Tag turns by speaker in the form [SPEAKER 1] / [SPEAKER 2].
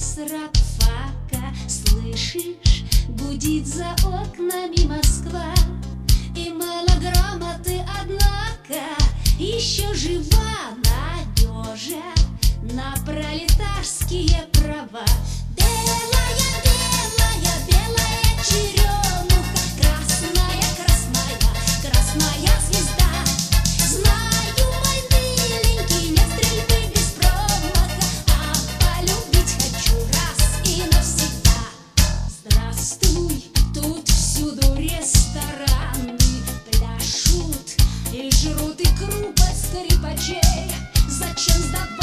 [SPEAKER 1] с рабфака. Слышишь, гудит за окнами Москва. И мало грамоты, однако, еще жива надежа на пролетарские права. Белая, белая, белая черемуха, красная, красная, красная звезда. Знаю, мой миленький, нет стрельбы без промаха, а полюбить хочу раз и навсегда. Здравствуй, тут всюду рестораны, пляшут и жрут икру под скрипачей. Зачем сдавать